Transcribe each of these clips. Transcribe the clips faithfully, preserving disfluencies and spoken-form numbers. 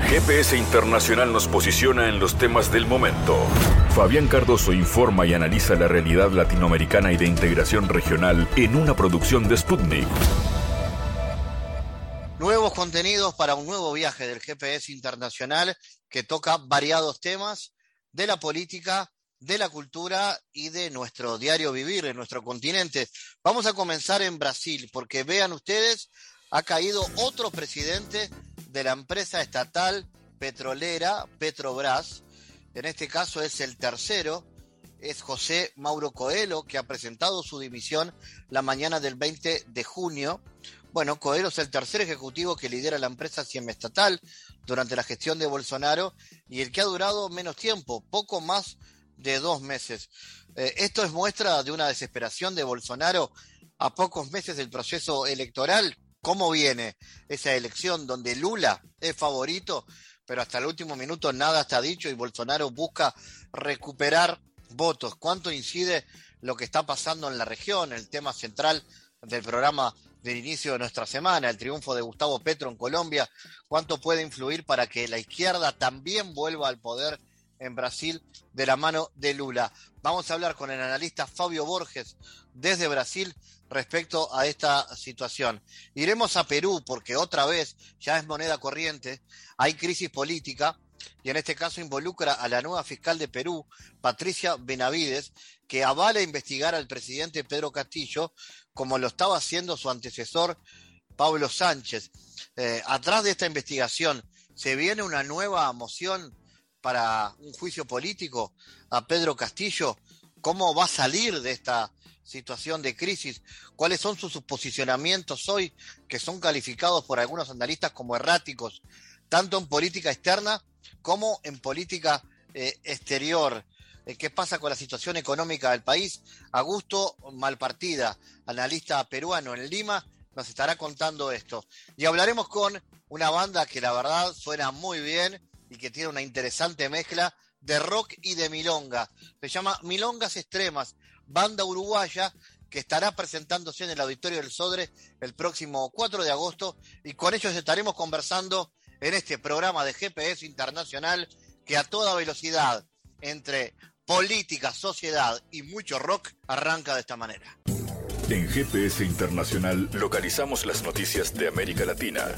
G P S Internacional nos posiciona en los temas del momento. Fabián Cardoso informa y analiza la realidad latinoamericana y de integración regional en una producción de Sputnik. Nuevos contenidos para un nuevo viaje del G P S Internacional que toca variados temas de la política, de la cultura y de nuestro diario vivir en nuestro continente. Vamos a comenzar en Brasil, porque vean ustedes, ha caído otro presidente de la empresa estatal petrolera Petrobras. En este caso es el tercero, es José Mauro Coelho, que ha presentado su dimisión la mañana del veinte de junio. Bueno, Coelho es el tercer ejecutivo que lidera la empresa semiestatal durante la gestión de Bolsonaro y el que ha durado menos tiempo, poco más de dos meses. Eh, esto es muestra de una desesperación de Bolsonaro a pocos meses del proceso electoral. ¿Cómo viene esa elección donde Lula es favorito, pero hasta el último minuto nada está dicho y Bolsonaro busca recuperar votos? ¿Cuánto incide lo que está pasando en la región, el tema central del programa del inicio de nuestra semana, el triunfo de Gustavo Petro en Colombia? ¿Cuánto puede influir para que la izquierda también vuelva al poder en Brasil de la mano de Lula? Vamos a hablar con el analista Fabio Borges desde Brasil respecto a esta situación. Iremos a Perú porque otra vez ya es moneda corriente, hay crisis política y en este caso involucra a la nueva fiscal de Perú, Patricia Benavides, que avala investigar al presidente Pedro Castillo como lo estaba haciendo su antecesor Pablo Sánchez. Eh, atrás de esta investigación, ¿se viene una nueva moción para un juicio político a Pedro Castillo? ¿Cómo va a salir de esta situación de crisis? ¿Cuáles son sus posicionamientos hoy, que son calificados por algunos analistas como erráticos, tanto en política externa como en política eh, exterior? Eh, ¿Qué pasa con la situación económica del país? Augusto Malpartida, analista peruano en Lima, nos estará contando esto. Y hablaremos con una banda que la verdad suena muy bien y que tiene una interesante mezcla de rock y de milonga. Se llama Milongas Extremas, banda uruguaya que estará presentándose en el Auditorio del Sodre el próximo cuatro de agosto y con ellos estaremos conversando en este programa de G P S Internacional que a toda velocidad, entre política, sociedad y mucho rock, arranca de esta manera. En G P S Internacional localizamos las noticias de América Latina.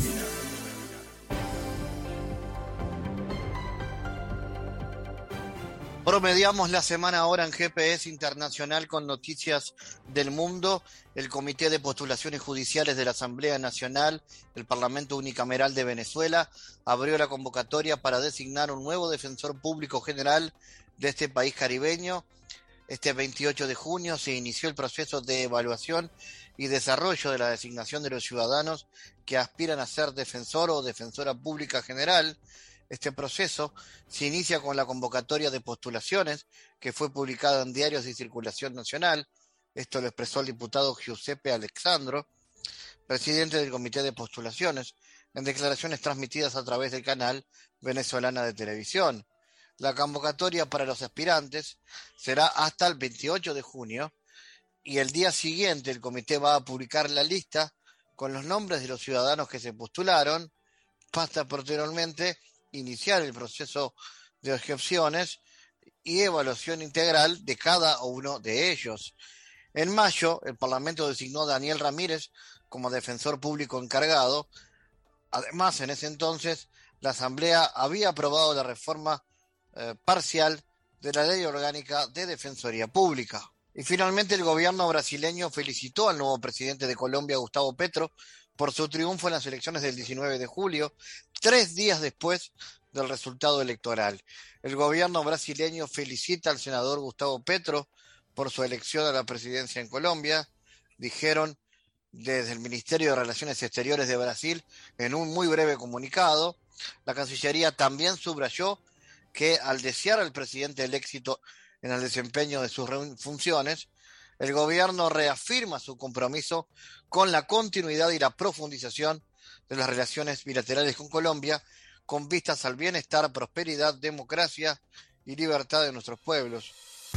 Promediamos la semana ahora en G P S Internacional con noticias del mundo. El Comité de Postulaciones Judiciales de la Asamblea Nacional, el Parlamento Unicameral de Venezuela, abrió la convocatoria para designar un nuevo defensor público general de este país caribeño. Este veintiocho de junio se inició el proceso de evaluación y desarrollo de la designación de los ciudadanos que aspiran a ser defensor o defensora pública general. Este proceso se inicia con la convocatoria de postulaciones que fue publicada en diarios de circulación nacional. Esto lo expresó el diputado Giuseppe Alexandro, presidente del Comité de Postulaciones, en declaraciones transmitidas a través del canal Venezolana de Televisión. La convocatoria para los aspirantes será hasta el veintiocho de junio y el día siguiente el comité va a publicar la lista con los nombres de los ciudadanos que se postularon, hasta posteriormente iniciar el proceso de objeciones y evaluación integral de cada uno de ellos. En mayo, el Parlamento designó a Daniel Ramírez como defensor público encargado. Además, en ese entonces, la Asamblea había aprobado la reforma eh, parcial de la Ley Orgánica de Defensoría Pública. Y finalmente, el gobierno brasileño felicitó al nuevo presidente de Colombia, Gustavo Petro, por su triunfo en las elecciones del diecinueve de julio, tres días después del resultado electoral. El gobierno brasileño felicita al senador Gustavo Petro por su elección a la presidencia en Colombia, dijeron desde el Ministerio de Relaciones Exteriores de Brasil en un muy breve comunicado. La Cancillería también subrayó que al desear al presidente el éxito en el desempeño de sus funciones, el gobierno reafirma su compromiso con la continuidad y la profundización de las relaciones bilaterales con Colombia, con vistas al bienestar, prosperidad, democracia y libertad de nuestros pueblos.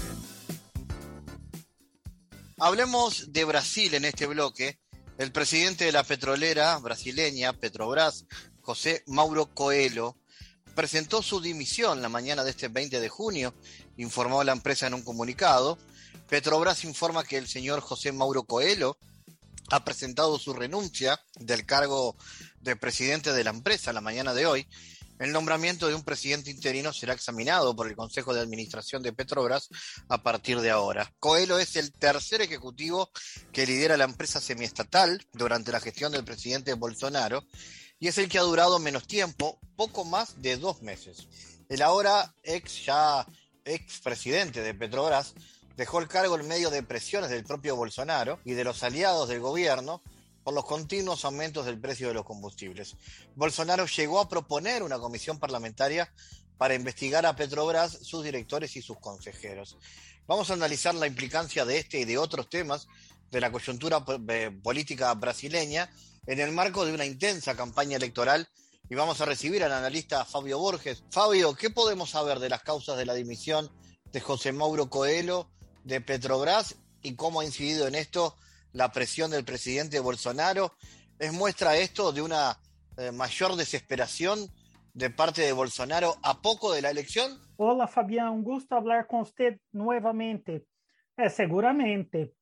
Hablemos de Brasil en este bloque. El presidente de la petrolera brasileña, Petrobras, José Mauro Coelho, presentó su dimisión la mañana de este veinte de junio, informó la empresa en un comunicado. Petrobras informa que el señor José Mauro Coelho ha presentado su renuncia del cargo de presidente de la empresa la mañana de hoy. El nombramiento de un presidente interino será examinado por el Consejo de Administración de Petrobras a partir de ahora. Coelho es el tercer ejecutivo que lidera la empresa semiestatal durante la gestión del presidente Bolsonaro y es el que ha durado menos tiempo, poco más de dos meses. El ahora ex ya ex presidente de Petrobras dejó el cargo en medio de presiones del propio Bolsonaro y de los aliados del gobierno por los continuos aumentos del precio de los combustibles. Bolsonaro llegó a proponer una comisión parlamentaria para investigar a Petrobras, sus directores y sus consejeros. Vamos a analizar la implicancia de este y de otros temas de la coyuntura política brasileña en el marco de una intensa campaña electoral y vamos a recibir al analista Fabio Borges. Fabio, ¿qué podemos saber de las causas de la dimisión de José Mauro Coelho de Petrobras y cómo ha incidido en esto la presión del presidente Bolsonaro? ¿Es muestra esto de una eh, mayor desesperación de parte de Bolsonaro a poco de la elección? Hola Fabián, un gusto hablar con usted nuevamente. É, seguramente,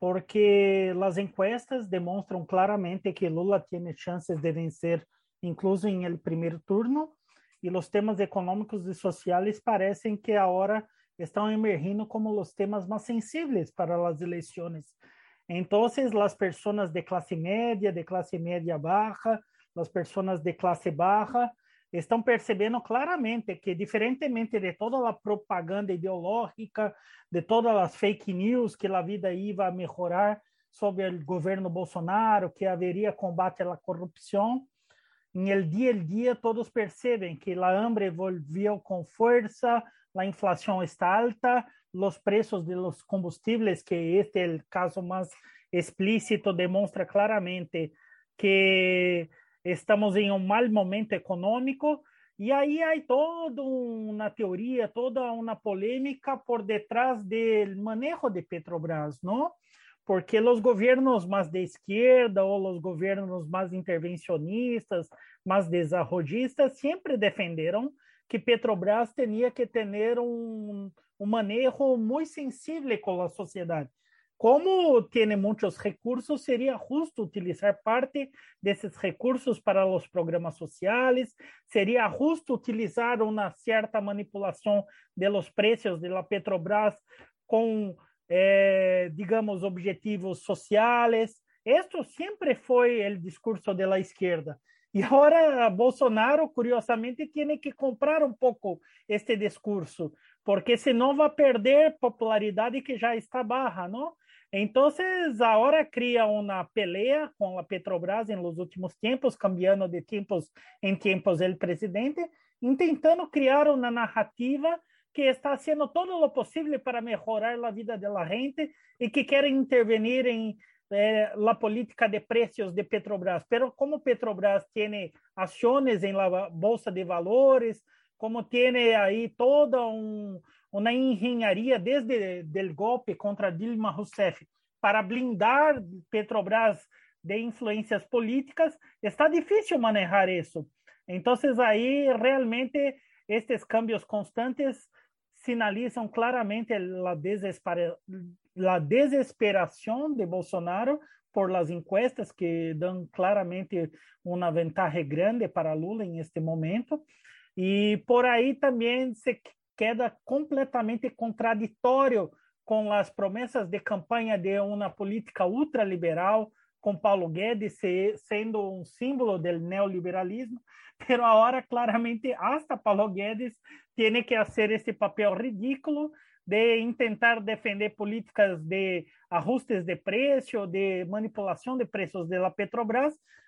porque las encuestas demonstran claramente que Lula tiene chances de vencer incluso en el primer turno y los temas económicos y sociales parecen que ahora están emergiendo como los temas más sensibles para las elecciones. Entonces, las personas de clase media, de clase media baja, las personas de clase baja, estão percebendo claramente que, diferentemente de toda a propaganda ideológica, de todas as fake news que a vida ia melhorar sobre o governo Bolsonaro, que haveria combate à corrupção, em el dia a dia todos percebem que a hambre volvió com força, a inflação está alta, os preços de los combustíveis, que este é o caso mais explícito, demonstra claramente que estamos em um mau momento econômico, e aí há toda uma teoria, toda uma polêmica por detrás do manejo de Petrobras, não? Porque os governos mais de esquerda ou os governos mais intervencionistas, mais desarrollistas, sempre defenderam que Petrobras tinha que ter um, um manejo muito sensível com a sociedade. Como tem muitos recursos, seria justo utilizar parte desses recursos para os programas sociais, seria justo utilizar uma certa manipulação de los preços de la Petrobras com, eh, digamos, objetivos sociais. Esto sempre foi o discurso da esquerda. E agora Bolsonaro, curiosamente, tem que comprar um pouco este discurso, porque senão vai perder popularidade que já está baja, não? Então, agora cria uma pelea com a Petrobras em los últimos tempos, cambiando de tempos em tempos o presidente, tentando criar uma narrativa que está fazendo todo o possível para melhorar a vida da gente e que quer intervenir em eh, la política de preços de Petrobras. Pero como Petrobras tem ações em la bolsa de valores, como tem aí toda um uma engenharia desde o golpe contra Dilma Rousseff para blindar Petrobras de influências políticas, está difícil manejar isso. Então, aí, realmente, estes cambios constantes sinalizam claramente a, desespera, a desesperação de Bolsonaro por las encuestas que dão claramente uma vantagem grande para Lula em este momento. E por aí também se queda completamente contraditório com as promessas de campanha de uma política ultraliberal, com Paulo Guedes sendo um símbolo do neoliberalismo, mas agora claramente hasta Paulo Guedes tem que fazer esse papel ridículo de tentar defender políticas de ajustes de preço, de manipulação de preços da Petrobras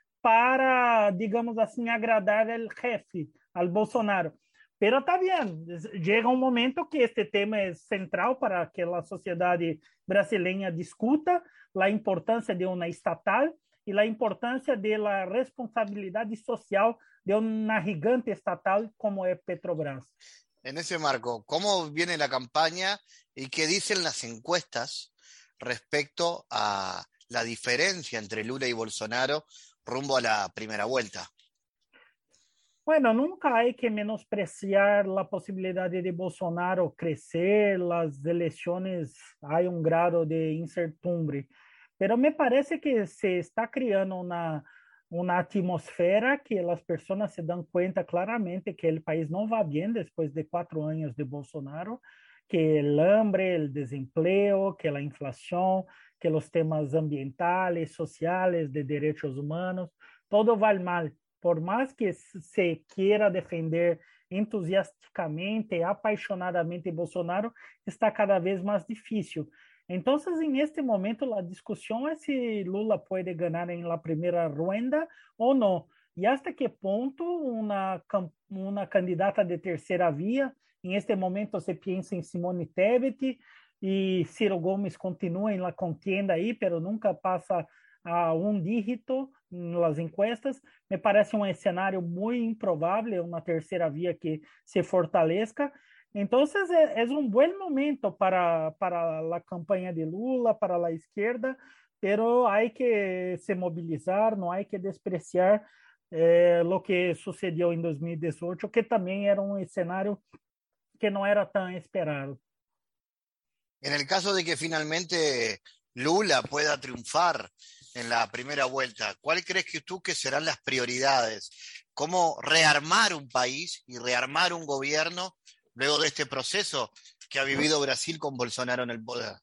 para, digamos assim, agradar ao jefe, ao Bolsonaro. Pero está bien, llega un momento que este tema es central para que la sociedad brasileña discuta la importancia de una estatal y la importancia de la responsabilidad social de una gigante estatal como es Petrobras. En ese marco, ¿cómo viene la campaña y qué dicen las encuestas respecto a la diferencia entre Lula y Bolsonaro rumbo a la primera vuelta? Bueno, nunca hay que menospreciar la posibilidad de Bolsonaro crecer. Las elecciones hay un grado de incertidumbre, pero me parece que se está creando una, una atmósfera que las personas se dan cuenta claramente que el país no va bien después de cuatro años de Bolsonaro, que el hambre, el desempleo, que la inflación, que los temas ambientales, sociales, de derechos humanos, todo va mal. Por más que se quiera defender entusiasticamente, apaixonadamente Bolsonaro, está cada vez más difícil. Entonces, en este momento, la discusión es si Lula puede ganar en la primera ronda o no. Y hasta qué punto una, una candidata de tercera vía, en este momento se piensa en Simone Tebet y Ciro Gomes continúa en la contienda ahí, pero nunca pasa a un dígito nas encuestas, me parece um cenário muito improvável, uma terceira via que se fortaleça. Então, é, é um bom momento para, para a campanha de Lula, para a esquerda, pero há que se mobilizar, não há que despreciar eh, o que sucedeu em dois mil e dezoito, que também era um cenário que não era tão esperado. En el caso de que finalmente Lula pueda triunfar en la primera vuelta, ¿cuál crees que tú que serán las prioridades? ¿Cómo rearmar un país y rearmar un gobierno luego de este proceso que ha vivido Brasil con Bolsonaro en el poder?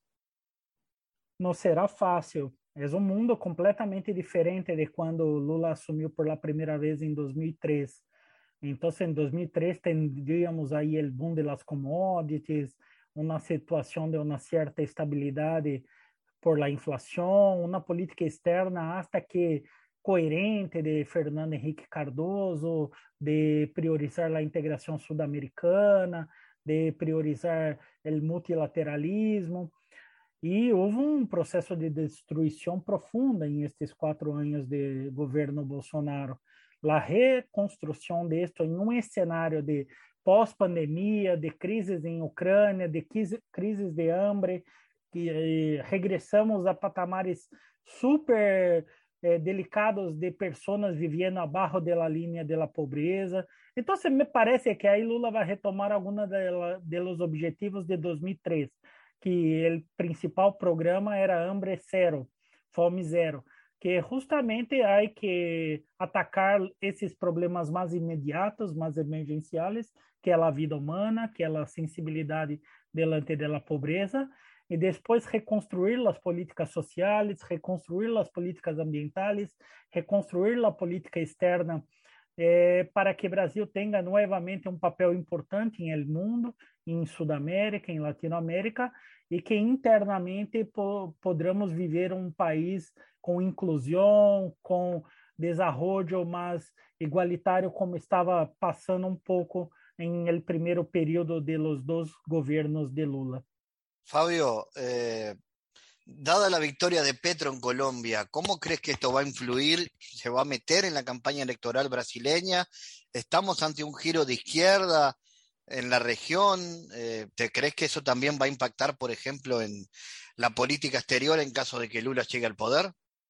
Não será fácil. É um mundo completamente diferente de quando Lula assumiu por la primeira vez em dois mil e três. Então, em dois mil e três, tendríamos aí o boom das commodities, uma situação de uma certa estabilidade por la inflação, uma política externa hasta que coerente de Fernando Henrique Cardoso, de priorizar a integração sul-americana, de priorizar o multilateralismo. E houve um processo de destruição profunda em estes quatro anos de governo Bolsonaro. A reconstrução disto em um cenário de pós-pandemia, de crises em Ucrânia, de crises de hambre, que eh, regressamos a patamares super eh, delicados de pessoas vivendo abaixo da linha da pobreza. Então, me parece que aí Lula vai retomar alguns dos objetivos de dois mil e três, que o principal programa era Hambre Zero, Fome Zero, que justamente há que atacar esses problemas mais imediatos, mais emergenciais, que é a vida humana, que é a sensibilidade diante da pobreza, e depois reconstruir as políticas sociais, reconstruir as políticas ambientais, reconstruir a política externa eh, para que o Brasil tenha novamente um papel importante em el mundo, em Sudamérica, em Latinoamérica, e que internamente po podamos viver um país com inclusão, com desenvolvimento mais igualitário, como estava passando um pouco em el primeiro período de los dos governos de Lula. Fabio, eh, dada la victoria de Petro en Colombia, ¿cómo crees que esto va a influir, se va a meter en la campaña electoral brasileña? ¿Estamos ante un giro de izquierda en la región? Eh, ¿te crees que eso también va a impactar, por ejemplo, en la política exterior en caso de que Lula llegue al poder?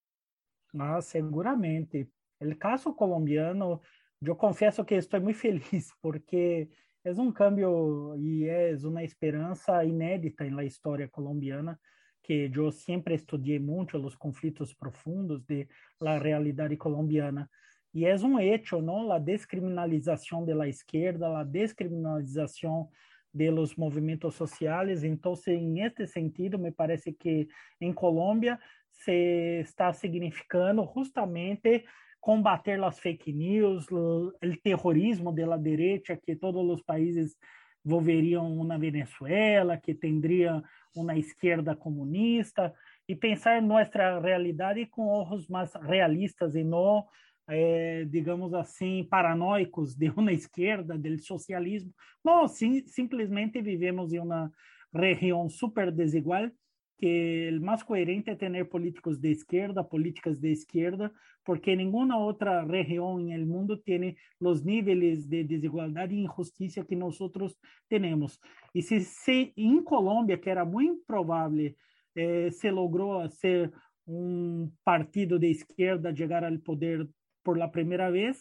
Ah, seguramente. El caso colombiano, eu confesso que estou muito feliz, porque é um cambio e é uma esperança inédita na história colombiana, que eu sempre estudei muito os conflitos profundos de la realidade colombiana. E é um hecho, não? A descriminalização da esquerda, a descriminalização de los movimentos sociais. Então, em este sentido, me parece que em Colômbia se está significando justamente combater as fake news, o terrorismo de la derecha que todos os países volveriam na Venezuela, que tendria uma esquerda comunista, e pensar nossa realidade com olhos mais realistas e não, eh, digamos assim, paranoicos de uma esquerda, do socialismo. Não, sim, simplesmente vivemos em uma região super desigual, que o mais coerente é ter políticos de esquerda, políticas de esquerda, porque nenhuma outra região no mundo tem os níveis de desigualdade e injustiça que nós temos. E se, se em Colômbia, que era muito improvável, eh, se logrou ser um partido de esquerda chegar ao poder por la primeira vez,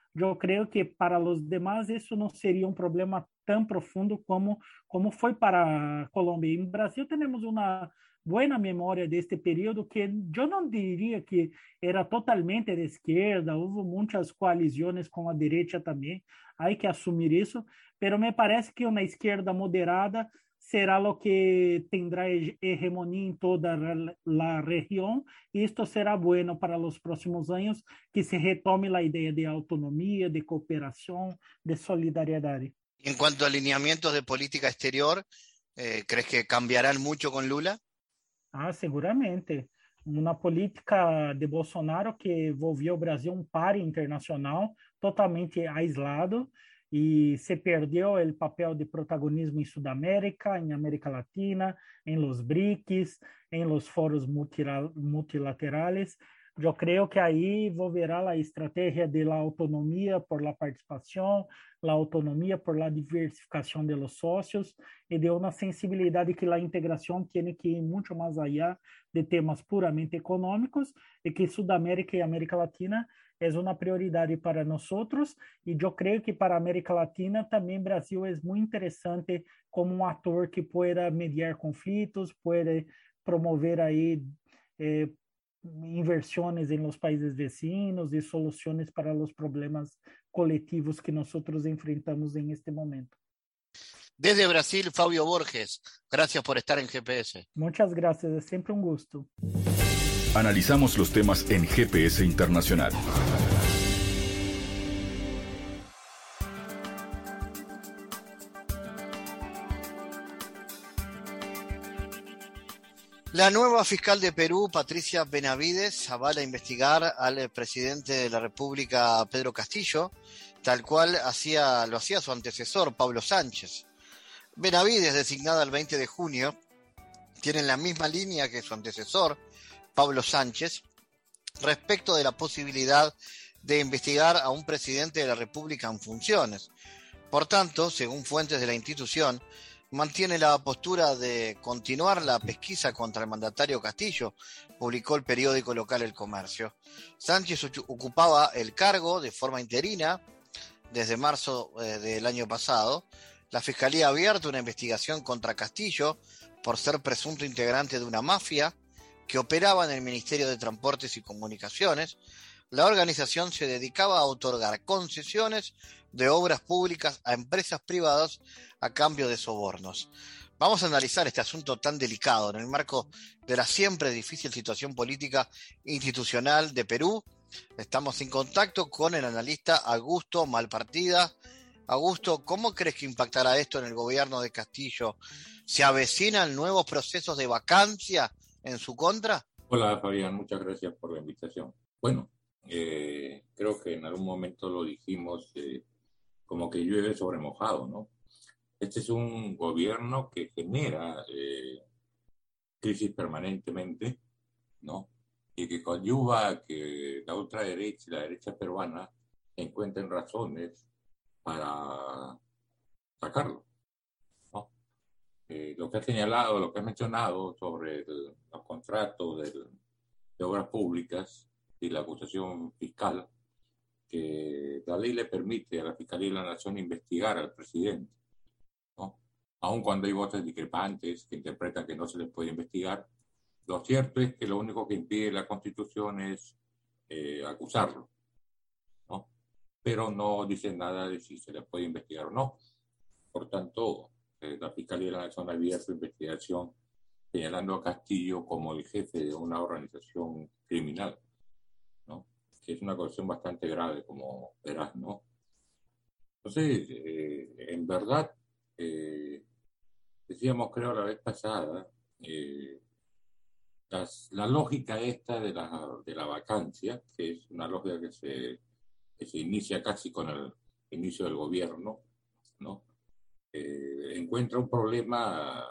eu creio que para os demais isso não seria um problema tão profundo como, como foi para a Colômbia. Em Brasil temos uma boa memória deste período que eu não diria que era totalmente de esquerda, houve muitas coalizões com a direita também, há que assumir isso, mas me parece que uma esquerda moderada será o que tendrá hegemonia em toda a região, e isto será bueno para os próximos anos, que se retome a ideia de autonomia, de cooperação, de solidariedade. En cuanto a alineamientos de política exterior, eh, ¿crees que cambiarán mucho con Lula? Ah, seguramente. Uma política de Bolsonaro que envolvia o Brasil um páreo internacional totalmente aislado, e se perdeu o papel de protagonismo em Sudamérica, em América Latina, em los BRICS, em los foros multilaterales. Eu creio que aí envolverá a estratégia de la autonomia por la participação, la autonomia por la diversificação de los socios e de uma sensibilidade que a integração tem que ir muito mais allá de temas puramente econômicos, e que Sudamérica e América Latina é uma prioridade para nós, e eu creio que para a América Latina também Brasil é muito interessante como um ator que pueda mediar conflitos, puede promover aí eh, inversiones en los países vecinos y soluciones para los problemas colectivos que nosotros enfrentamos en este momento. Desde Brasil, Fabio Borges, gracias por estar en G P S. Muchas gracias, es siempre un gusto. Analizamos los temas en G P S Internacional. La nueva fiscal de Perú, Patricia Benavides, avala investigar al presidente de la República, Pedro Castillo, tal cual hacía, lo hacía su antecesor, Pablo Sánchez. Benavides, designada el veinte de junio, tiene la misma línea que su antecesor, Pablo Sánchez, respecto de la posibilidad de investigar a un presidente de la República en funciones. Por tanto, según fuentes de la institución, mantiene la postura de continuar la pesquisa contra el mandatario Castillo, publicó el periódico local El Comercio. Sánchez ocupaba el cargo de forma interina desde marzo eh, del año pasado. La Fiscalía ha abierto una investigación contra Castillo por ser presunto integrante de una mafia que operaba en el Ministerio de Transportes y Comunicaciones. La organización se dedicaba a otorgar concesiones de obras públicas a empresas privadas a cambio de sobornos. Vamos a analizar este asunto tan delicado en el marco de la siempre difícil situación política institucional de Perú. Estamos en contacto con el analista Augusto Malpartida. Augusto, ¿cómo crees que impactará esto en el gobierno de Castillo? ¿Se avecinan nuevos procesos de vacancia en su contra? Hola, Fabián, muchas gracias por la invitación. Bueno, eh, creo que en algún momento lo dijimos, eh, como que llueve sobre mojado, ¿no? Este es un gobierno que genera eh, crisis permanentemente, ¿no? Y que coadyuva que la ultraderecha y la derecha peruana encuentren razones para sacarlo, ¿no? Eh, lo que ha señalado, lo que ha mencionado sobre el, los contratos del, de obras públicas y la acusación fiscal, que la ley le permite a la Fiscalía de la Nación investigar al presidente, ¿no? Aun cuando hay voces discrepantes que interpretan que no se les puede investigar, lo cierto es que lo único que impide la Constitución es eh, acusarlo, ¿no? Pero no dice nada de si se le puede investigar o no. Por tanto, eh, la Fiscalía de la Nación ha abierto investigación señalando a Castillo como el jefe de una organización criminal, ¿no? Que es una acusación bastante grave, como verás, ¿no? Entonces, eh, en verdad, eh, decíamos, creo, la vez pasada, eh, las, la lógica esta de la, de la vacancia, que es una lógica que se, que se inicia casi con el inicio del gobierno, ¿no? Eh, encuentra un problema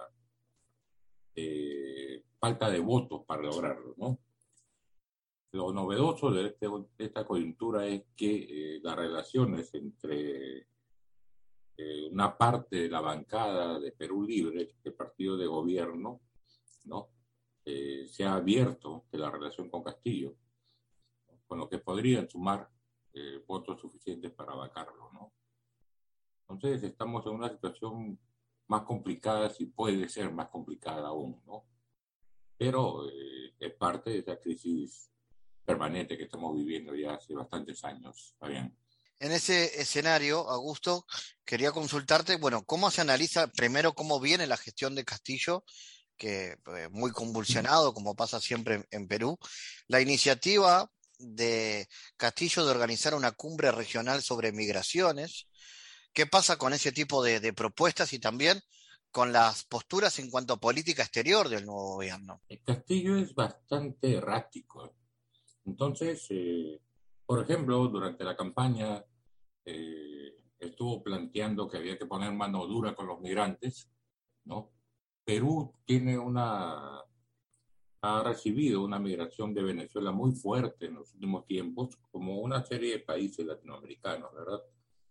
de falta de votos para lograrlo, ¿no? Lo novedoso de, este, de esta coyuntura es que eh, las relaciones entre eh, una parte de la bancada de Perú Libre, el partido de gobierno, ¿no? Eh, se ha abierto de la relación con Castillo, ¿no? Con lo que podrían sumar eh, votos suficientes para vacarlo, ¿no? Entonces estamos en una situación más complicada, si puede ser más complicada aún, ¿no? Pero eh, es parte de esa crisis permanente que estamos viviendo ya hace bastantes años, Fabián. En ese escenario, Augusto, quería consultarte, bueno, ¿cómo se analiza primero cómo viene la gestión de Castillo, que eh, muy convulsionado, como pasa siempre en, en Perú, la iniciativa de Castillo de organizar una cumbre regional sobre migraciones? ¿Qué pasa con ese tipo de, de propuestas y también con las posturas en cuanto a política exterior del nuevo gobierno? El Castillo es bastante errático. Entonces, eh, por ejemplo, durante la campaña eh, estuvo planteando que había que poner mano dura con los migrantes, ¿no? Perú tiene una, ha recibido una migración de Venezuela muy fuerte en los últimos tiempos, como una serie de países latinoamericanos, ¿verdad?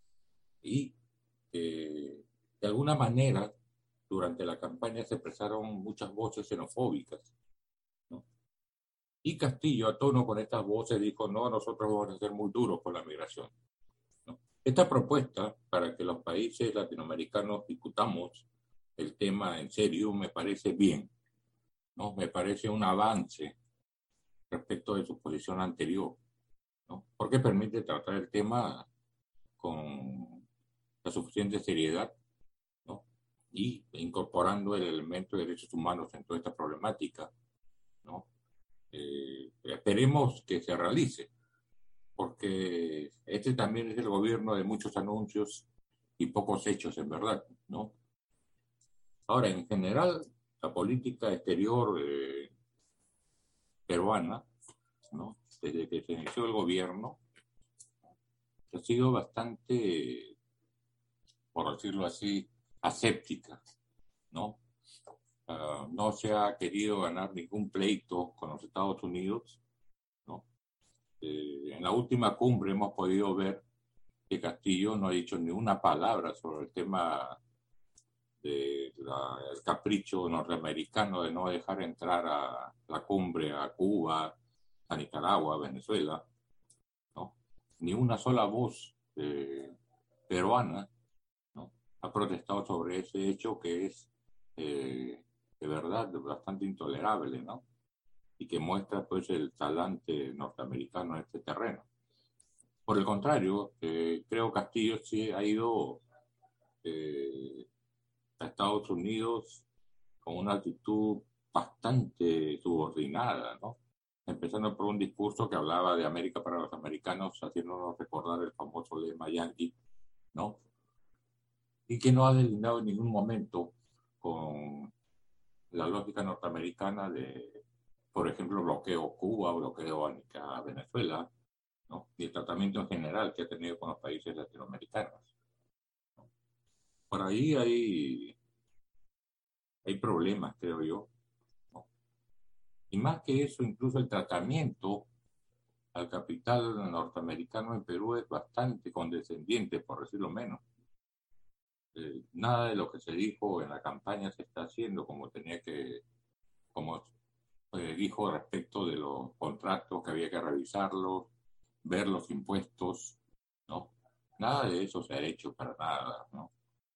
Y eh, de alguna manera, durante la campaña se expresaron muchas voces xenofóbicas, ¿no? Y Castillo, a tono con estas voces, dijo, no, nosotros vamos a ser muy duros con la migración, ¿no? Esta propuesta para que los países latinoamericanos discutamos el tema en serio me parece bien, ¿no? Me parece un avance respecto de su posición anterior, ¿no? Porque permite tratar el tema con la suficiente seriedad, ¿no? Y incorporando el elemento de derechos humanos en toda esta problemática, ¿no? Eh, esperemos que se realice, porque este también es el gobierno de muchos anuncios y pocos hechos en verdad, ¿no? Ahora, en general, la política exterior eh, peruana, ¿no? Desde que se inició el gobierno, ha sido bastante, por decirlo así, aséptica, ¿no? Uh, no se ha querido ganar ningún pleito con los Estados Unidos, ¿no? Eh, en la última cumbre hemos podido ver que Castillo no ha dicho ni una palabra sobre el tema del de capricho norteamericano de no dejar entrar a la cumbre a Cuba, a Nicaragua, a Venezuela, ¿no? Ni una sola voz eh, peruana, ¿no? Ha protestado sobre ese hecho que es eh, de verdad bastante intolerable, ¿no? Y que muestra pues el talante norteamericano en este terreno. Por el contrario, eh, creo Castillo sí ha ido eh, a Estados Unidos con una actitud bastante subordinada, ¿no? Empezando por un discurso que hablaba de América para los americanos, haciéndonos recordar el famoso lema yankee, ¿no? Y que no ha delineado en ningún momento con la lógica norteamericana de, por ejemplo, bloqueo Cuba, bloqueo a Venezuela, ¿no? Y el tratamiento en general que ha tenido con los países latinoamericanos, ¿no? Por ahí hay, hay problemas, creo yo, ¿no? Y más que eso, incluso el tratamiento al capital norteamericano en Perú es bastante condescendiente, por decirlo menos. Eh, nada de lo que se dijo en la campaña se está haciendo como tenía que, como eh, dijo respecto de los contratos que había que revisarlos, ver los impuestos, ¿no? Nada de eso se ha hecho para nada, ¿no?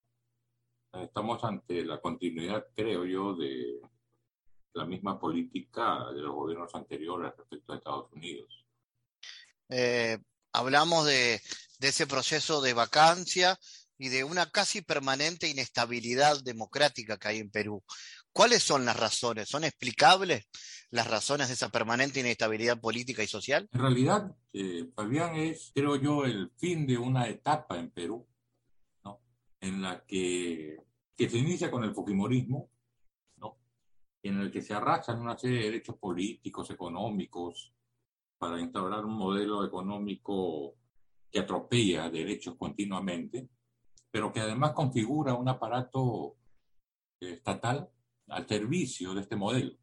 Estamos ante la continuidad, creo yo, de la misma política de los gobiernos anteriores respecto a Estados Unidos. Eh, hablamos de, de ese proceso de vacancia y de una casi permanente inestabilidad democrática que hay en Perú. ¿Cuáles son las razones? ¿Son explicables las razones de esa permanente inestabilidad política y social? En realidad, eh, Fabián, es, creo yo, el fin de una etapa en Perú, ¿no? En la que, que se inicia con el fujimorismo, ¿no? En el que se arrasan una serie de derechos políticos, económicos, para instaurar un modelo económico que atropella derechos continuamente, pero que además configura un aparato estatal al servicio de este modelo.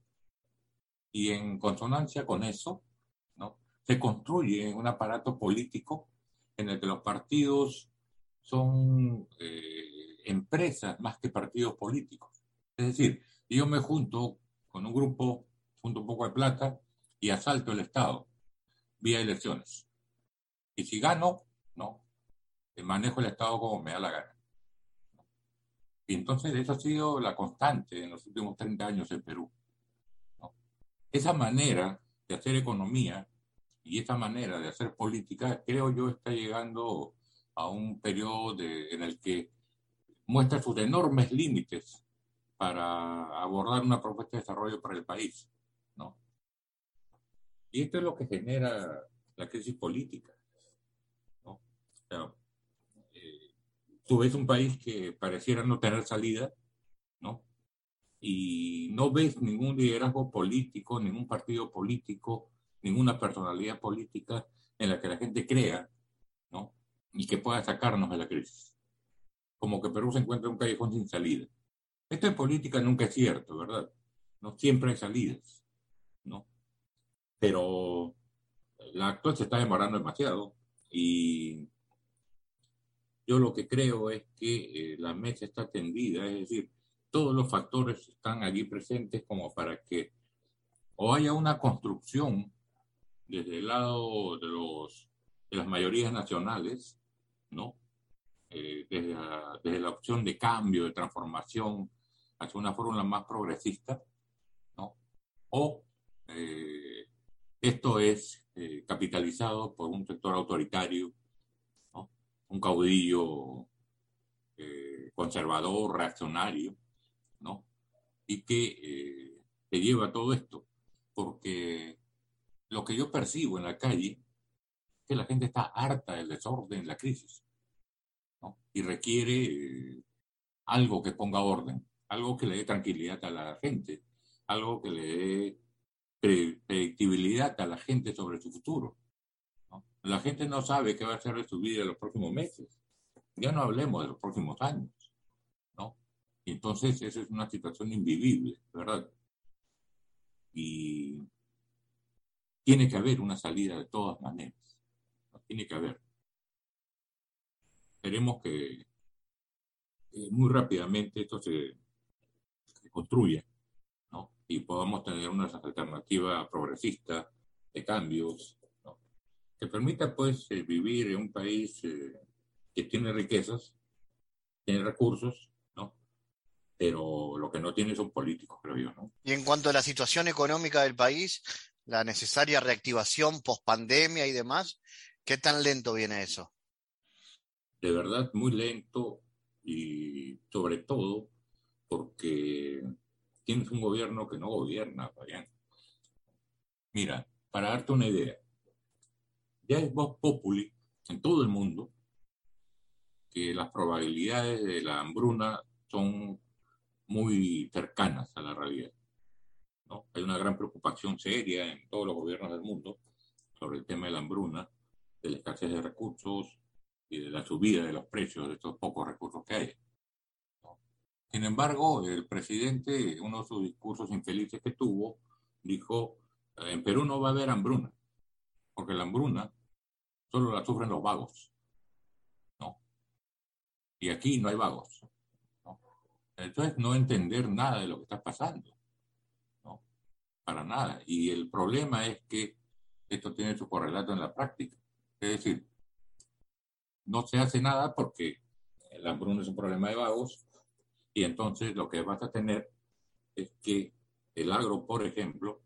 Y en consonancia con eso, ¿no? Se construye un aparato político en el que los partidos son eh, empresas más que partidos políticos. Es decir, yo me junto con un grupo, junto un poco de plata y asalto el Estado vía elecciones. Y si gano, no, manejo el Estado como me da la gana. Y entonces eso ha sido la constante en los últimos treinta años en Perú, ¿no? Esa manera de hacer economía y esa manera de hacer política, creo yo, está llegando a un periodo de, en el que muestra sus enormes límites para abordar una propuesta de desarrollo para el país, ¿no? Y esto es lo que genera la crisis política, ¿no? O sea, eh, tú ves un país que pareciera no tener salida, ¿no? Y no ves ningún liderazgo político, ningún partido político, ninguna personalidad política en la que la gente crea, ¿no? Y que pueda sacarnos de la crisis. Como que Perú se encuentra en un callejón sin salida. Esto en política nunca es cierto, ¿verdad? No siempre hay salidas, ¿no? Pero la actual se está demorando demasiado y yo lo que creo es que eh, la mesa está tendida, es decir, todos los factores están allí presentes como para que o haya una construcción desde el lado de, los, de las mayorías nacionales, ¿no? Eh, desde, la, desde la opción de cambio, de transformación hacia una fórmula más progresista, ¿no? O eh, esto es eh, capitalizado por un sector autoritario, ¿no? Un caudillo eh, conservador, reaccionario, ¿no? Y que eh, te lleva a todo esto, porque lo que yo percibo en la calle es que la gente está harta del desorden, la crisis, ¿no? Y requiere eh, algo que ponga orden, algo que le dé tranquilidad a la gente, algo que le dé pre predictibilidad a la gente sobre su futuro, ¿no? La gente no sabe qué va a hacer de su vida en los próximos meses, ya no hablemos de los próximos años, ¿no? Y entonces eso es una situación invivible, ¿verdad? Y tiene que haber una salida de todas maneras, ¿no? Tiene que haber. Esperemos que eh, muy rápidamente esto se, se construya, ¿no? Y podamos tener una alternativa progresista de cambios, ¿no? Que permita pues eh, vivir en un país eh, que tiene riquezas, tiene recursos, ¿no? Pero lo que no tiene son políticos, creo yo, ¿no? Y en cuanto a la situación económica del país, la necesaria reactivación post-pandemia y demás, ¿qué tan lento viene eso? De verdad, muy lento y sobre todo porque tienes un gobierno que no gobierna, Fabián. Mira, para darte una idea, ya es vox populi en todo el mundo que las probabilidades de la hambruna son muy cercanas a la realidad, ¿no? Hay una gran preocupación seria en todos los gobiernos del mundo sobre el tema de la hambruna, de la escasez de recursos y de la subida de los precios de estos pocos recursos que hay, ¿no? Sin embargo, el presidente, uno de sus discursos infelices que tuvo, dijo, en Perú no va a haber hambruna, porque la hambruna solo la sufren los vagos, ¿no? Y aquí no hay vagos, ¿no? Entonces, no entender nada de lo que está pasando, ¿no? Para nada. Y el problema es que esto tiene su correlato en la práctica. Es decir, no se hace nada porque la hambruna es un problema de vagos y entonces lo que vas a tener es que el agro, por ejemplo,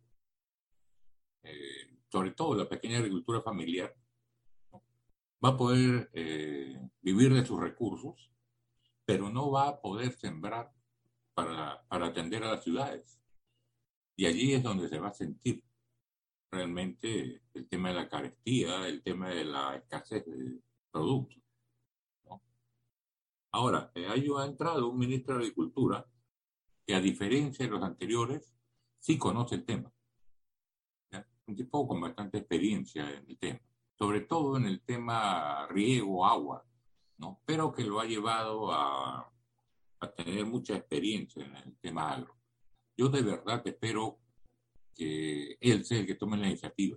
eh, sobre todo la pequeña agricultura familiar, ¿no? Va a poder eh, vivir de sus recursos, pero no va a poder sembrar para, para atender a las ciudades. Y allí es donde se va a sentir realmente el tema de la carestía, el tema de la escasez de productos, ¿no? Ahora, eh, ahí ha entrado un ministro de Agricultura que, a diferencia de los anteriores, sí conoce el tema, ¿ya? Un tipo con bastante experiencia en el tema, sobre todo en el tema riego, agua, ¿no? Pero que lo ha llevado a, a tener mucha experiencia en el tema agro. Yo de verdad espero que él sea el que tome la iniciativa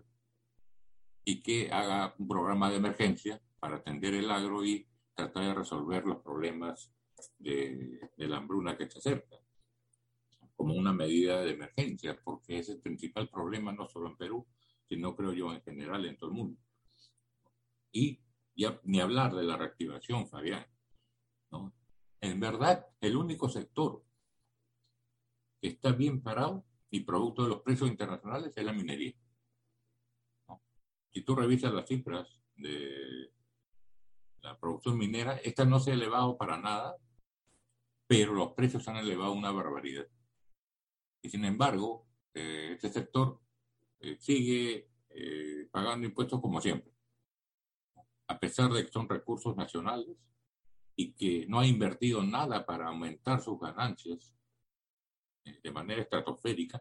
y que haga un programa de emergencia para atender el agro y tratar de resolver los problemas de, de la hambruna que se acerca, como una medida de emergencia, porque es el principal problema no solo en Perú, sino creo yo en general en todo el mundo. Y ya ni hablar de la reactivación, Fabián, ¿no? En verdad, el único sector que está bien parado y producto de los precios internacionales es la minería, ¿no? Si tú revisas las cifras de la producción minera, esta no se ha elevado para nada, pero los precios se han elevado una barbaridad. Y sin embargo, eh, este sector eh, sigue eh, pagando impuestos como siempre, a pesar de que son recursos nacionales y que no ha invertido nada para aumentar sus ganancias eh, de manera estratosférica,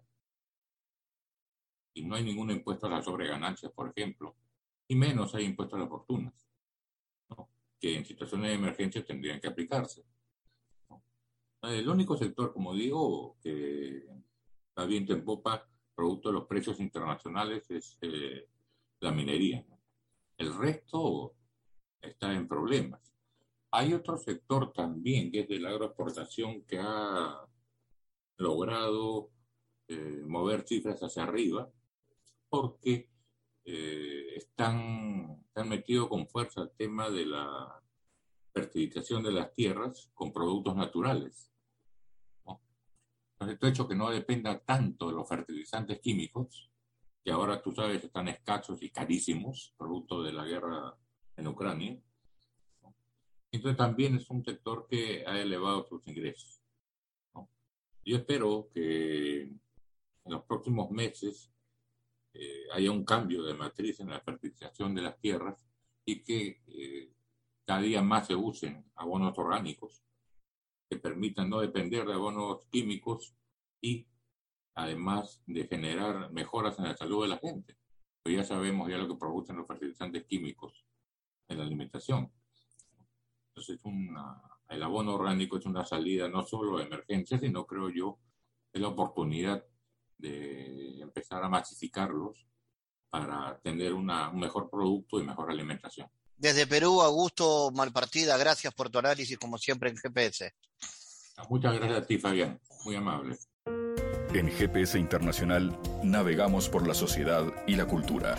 y no hay ningún impuesto a las sobreganancias, por ejemplo, y menos hay impuestos a las fortunas, ¿no? Que en situaciones de emergencia tendrían que aplicarse, ¿no? El único sector, como digo, que está viento en popa, producto de los precios internacionales, es eh, la minería, ¿no? El resto está en problemas. Hay otro sector también, que es de la agroexportación, que ha logrado eh, mover cifras hacia arriba, porque eh, están, están metidos con fuerza el tema de la fertilización de las tierras con productos naturales, ¿no? Entonces, esto ha hecho que no dependa tanto de los fertilizantes químicos, que ahora tú sabes están escasos y carísimos, producto de la guerra en Ucrania, ¿no? Entonces también es un sector que ha elevado sus ingresos, ¿no? Yo espero que en los próximos meses eh, haya un cambio de matriz en la fertilización de las tierras y que eh, cada día más se usen abonos orgánicos que permitan no depender de abonos químicos y además de generar mejoras en la salud de la gente. Pues ya sabemos ya lo que producen los fertilizantes químicos en la alimentación. Entonces, una, el abono orgánico es una salida no solo de emergencia, sino, creo yo, es la oportunidad de empezar a masificarlos para tener una, un mejor producto y mejor alimentación. Desde Perú, Augusto Malpartida, gracias por tu análisis, como siempre, en G P S. Muchas gracias a ti, Fabián. Muy amable. En G P S Internacional navegamos por la sociedad y la cultura.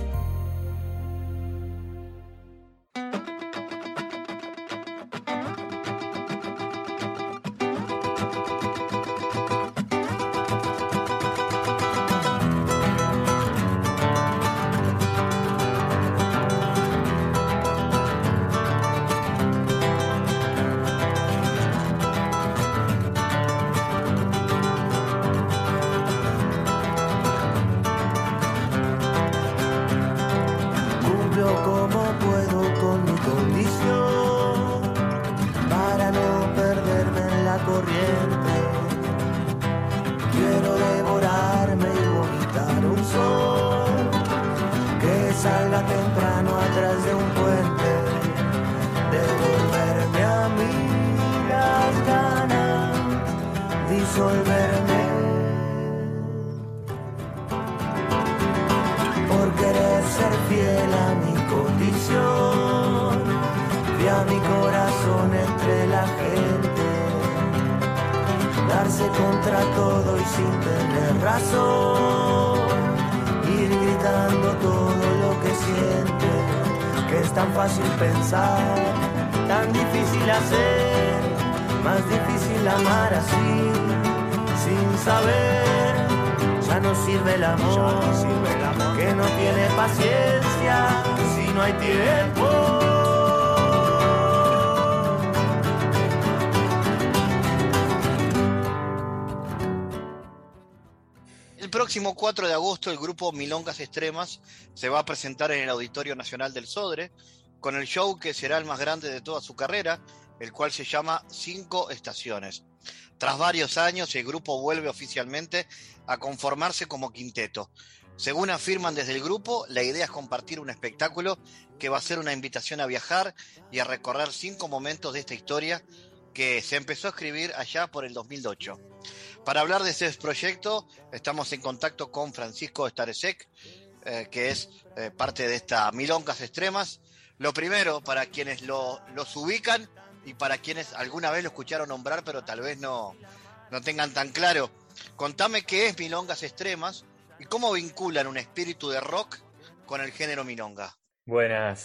El próximo cuatro de agosto el grupo Milongas Extremas se va a presentar en el Auditorio Nacional del Sodre con el show que será el más grande de toda su carrera, el cual se llama Cinco Estaciones. Tras varios años, el grupo vuelve oficialmente a conformarse como quinteto. Según afirman desde el grupo, la idea es compartir un espectáculo que va a ser una invitación a viajar y a recorrer cinco momentos de esta historia que se empezó a escribir allá por el dos mil ocho. Para hablar de este proyecto, estamos en contacto con Francisco Staresek, eh, que es eh, parte de esta Milongas Extremas. Lo primero, para quienes lo, los ubican y para quienes alguna vez lo escucharon nombrar, pero tal vez no, no tengan tan claro, contame qué es Milongas Extremas y cómo vinculan un espíritu de rock con el género milonga. Buenas,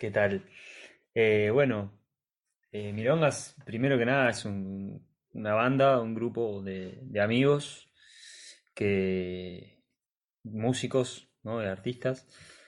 ¿Qué tal? Eh, bueno, eh, Milongas, primero que nada, es un- una banda, un grupo de, de amigos, que, músicos, ¿no? De artistas,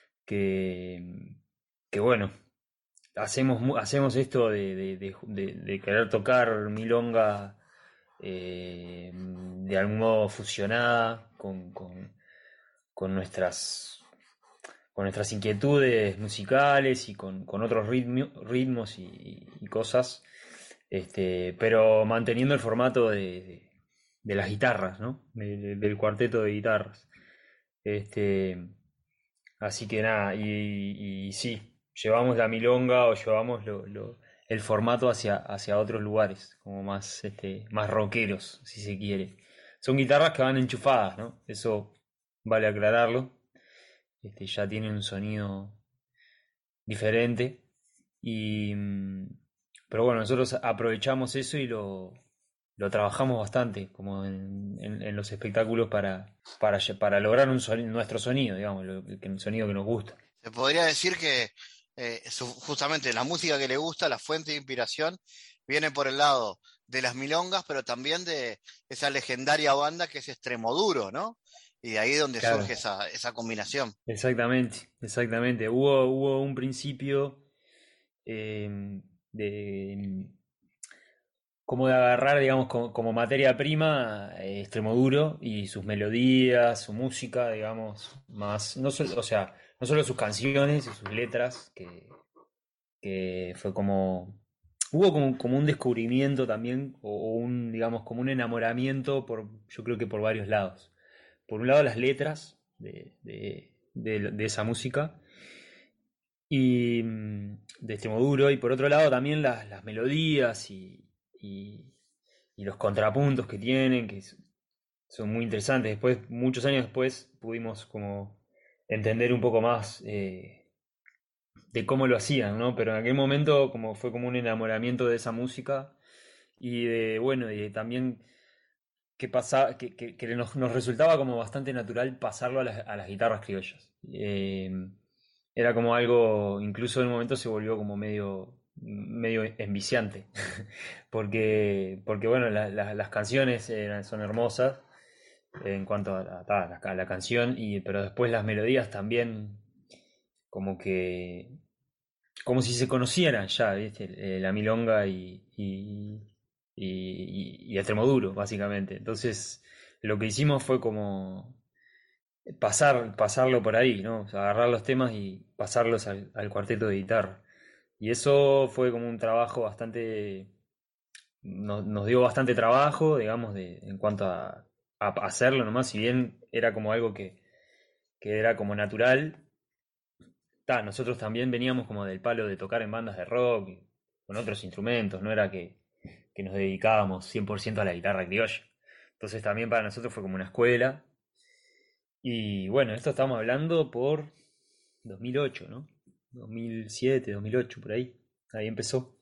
que, que bueno, hacemos, mu- hacemos esto de, de- de- de- de querer tocar milonga eh, de algún modo fusionada con, con- con nuestras, con nuestras inquietudes musicales y con, con otros ritmo- ritmos y, y cosas, este, pero manteniendo el formato de, de- de las guitarras, ¿no? De- de- del cuarteto de guitarras. Este, así que nada, y, y sí, llevamos la milonga o llevamos lo- lo- el formato hacia, hacia otros lugares, como más, este, más rockeros, si se quiere. Son guitarras que van enchufadas, ¿no? Eso vale aclararlo. Este, ya tienen un sonido diferente. Y, mm, pero bueno, nosotros aprovechamos eso y lo, lo trabajamos bastante, como en, en- en los espectáculos para, para, lle- para lograr un soni- nuestro sonido, digamos, lo- que- el sonido que nos gusta. Se podría decir que eh, su- justamente la música que le gusta, la fuente de inspiración, viene por el lado de las milongas, pero también de esa legendaria banda que es Extremoduro, ¿no? Y de ahí donde Claro. surge esa, esa combinación. Exactamente, exactamente. Hubo, hubo un principio eh, de como de agarrar, digamos, como, como materia prima eh, Extremoduro y sus melodías, su música, digamos, más, no solo, o sea, no solo sus canciones y sus letras, que, que fue como, hubo como, como un descubrimiento también, o, o un, digamos, como un enamoramiento por, yo creo que por varios lados. Por un lado las letras de, de, de- de esa música y mm, de Extremoduro, y por otro lado también las, las melodías y, y- y los contrapuntos que tienen, que s- son muy interesantes. Después, muchos años después, pudimos como entender un poco más eh, de cómo lo hacían, ¿no? Pero en aquel momento como fue como un enamoramiento de esa música y de, bueno, y de también que, pasa, que, que- que nos, nos resultaba como bastante natural pasarlo a las, a las guitarras criollas. Eh, era como algo, incluso en un momento se volvió como medio, medio enviciante, porque, porque bueno, la- la- las canciones eran- son hermosas en cuanto a la, ta, la- a la canción, y, pero después las melodías también como que, como si se conocieran ya, ¿viste? Eh, la milonga y, y, y, y Extremoduro, básicamente. Entonces, lo que hicimos fue como pasar, pasarlo por ahí, ¿no? O sea, agarrar los temas y pasarlos al, al cuarteto de guitarra. Y eso fue como un trabajo bastante, nos, nos dio bastante trabajo, digamos, de, en cuanto a, a hacerlo nomás, si bien era como algo que, que era como natural. Ta, nosotros también veníamos como del palo de tocar en bandas de rock, y con otros instrumentos, no era que, que nos dedicábamos cien por ciento a la guitarra criolla. Entonces también para nosotros fue como una escuela. Y bueno, esto estamos hablando por dos mil ocho, ¿no? dos mil siete, dos mil ocho, por ahí. Ahí empezó.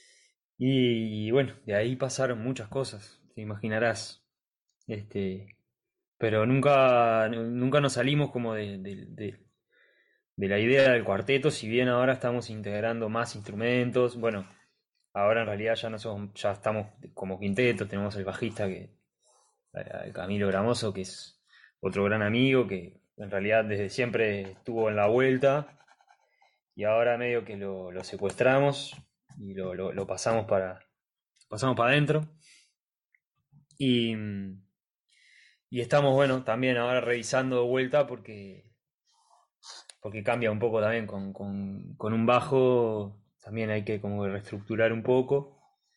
Y bueno, de ahí pasaron muchas cosas, te imaginarás. Este, pero nunca, nunca nos salimos como de, de- de- de la idea del cuarteto, si bien ahora estamos integrando más instrumentos. Bueno, ahora en realidad ya no somos, ya estamos como quinteto, tenemos el bajista que, eh, Camilo Gramoso, que es otro gran amigo que en realidad desde siempre estuvo en la vuelta, y ahora medio que lo, lo secuestramos y lo, lo- lo pasamos para, pasamos para adentro. Y, y estamos, bueno, también ahora revisando de vuelta porque, porque cambia un poco también con, con- con un bajo, también hay que como reestructurar un poco.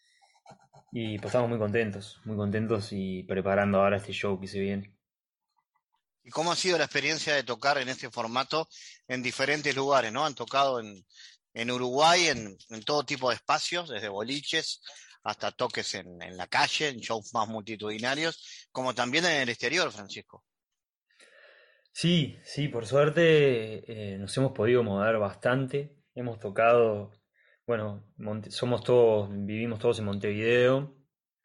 Y pues estamos muy contentos, muy contentos y preparando ahora este show que se viene. ¿Y cómo ha sido la experiencia de tocar en este formato en diferentes lugares, ¿no? Han tocado en, en Uruguay, en, en todo tipo de espacios, desde boliches hasta toques en, en la calle, en shows más multitudinarios, como también en el exterior, Francisco. Sí, sí, por suerte eh, nos hemos podido mover bastante. Hemos tocado, bueno, Monte- somos todos, vivimos todos en Montevideo.